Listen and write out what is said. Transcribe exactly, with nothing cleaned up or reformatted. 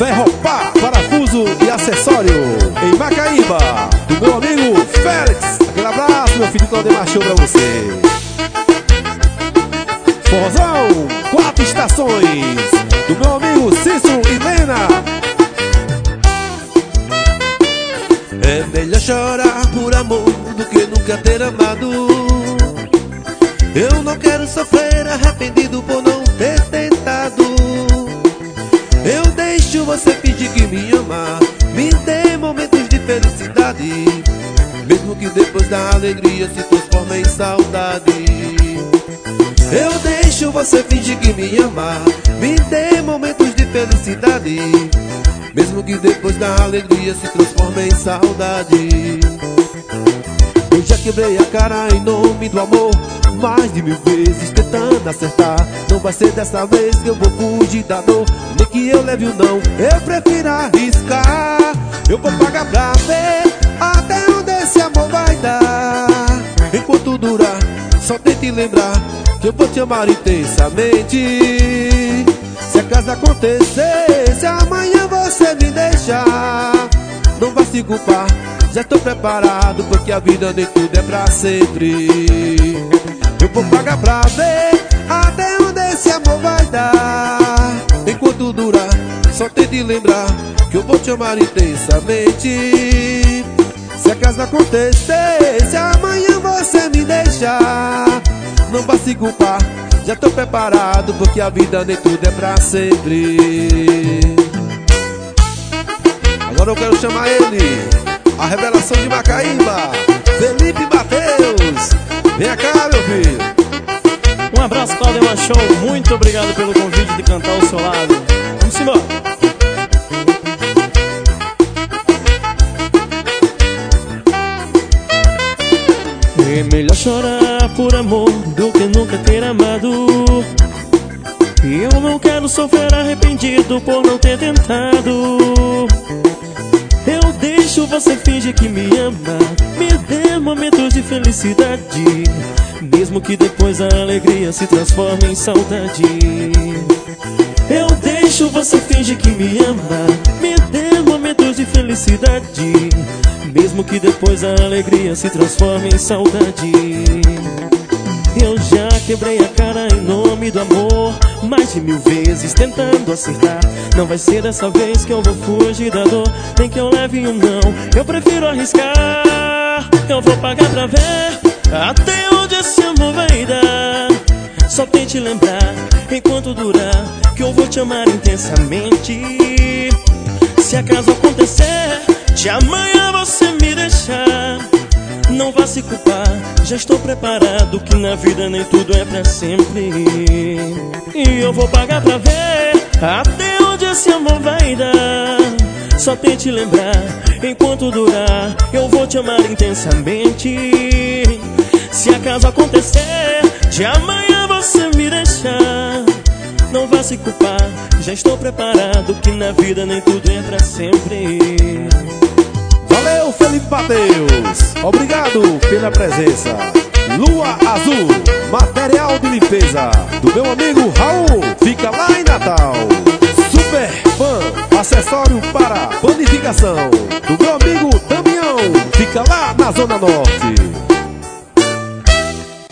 Ferro Pá, parafuso e acessório em Macaíba, do meu amigo Félix. Aquele abraço, meu filho Claudemar Show pra você. Forrozão, quatro estações, do meu amigo Cícero e Lena. É melhor chorar por amor do que nunca ter amado. Eu não quero sofrer arrependido por não ter tentado. Eu deixo você fingir que me ama, me dê momentos de felicidade, mesmo que depois da alegria se transforme em saudade. Eu deixo você fingir que me ama, me dê momentos de felicidade, mesmo que depois da alegria se transforme em saudade. Eu já quebrei a cara em nome do amor mais de mil vezes tentando acertar. Não vai ser dessa vez que eu vou fugir da dor, nem que eu leve o não, eu prefiro arriscar. Eu vou pagar pra ver até onde esse amor vai dar. Enquanto durar, só tente lembrar que eu vou te amar intensamente. Se acaso acontecer, se amanhã você me deixar, não vai se culpar, já estou preparado, porque a vida nem tudo é pra sempre. Eu vou pagar pra ver até onde esse amor vai dar. Enquanto durar, só tente lembrar que eu vou te amar intensamente. Se acaso acontecer, se amanhã você me deixar, não vai se culpar, já tô preparado, porque a vida nem tudo é pra sempre. Agora eu quero chamar ele, a revelação de Macaíba, Felipe Mateus. Vem cá, meu filho. Um abraço, Claudemar Show. Muito obrigado pelo convite de cantar ao seu lado. Vamos embora. É melhor chorar por amor do que nunca ter amado. E eu não quero sofrer arrependido por não ter tentado. Eu deixo você fingir que me ama, me dê momentos de felicidade, mesmo que depois a alegria se transforme em saudade. Eu deixo você fingir que me ama, me dê momentos de felicidade, mesmo que depois a alegria se transforme em saudade. Eu já quebrei a cara em nome do amor mais de mil vezes tentando acertar. Não vai ser dessa vez que eu vou fugir da dor, nem que eu leve um não, eu prefiro arriscar. Eu vou pagar pra ver até onde esse amor vai dar. Só tente lembrar, enquanto durar, que eu vou te amar intensamente. Se acaso acontecer, de amanhã você me deixar, não vá se culpar, já estou preparado, que na vida nem tudo é pra sempre. E eu vou pagar pra ver até onde esse amor vai dar. Só tente lembrar, enquanto durar, eu vou te amar intensamente. Se acaso acontecer, de amanhã você me deixar, não vá se culpar, já estou preparado, que na vida nem tudo é pra sempre. Valeu, Felipe Mateus. Obrigado pela presença. Lua Azul, material de limpeza, do meu amigo Raul, fica lá em Natal. Super Fã, acessório para panificação, do meu amigo Damião, fica lá na Zona Norte.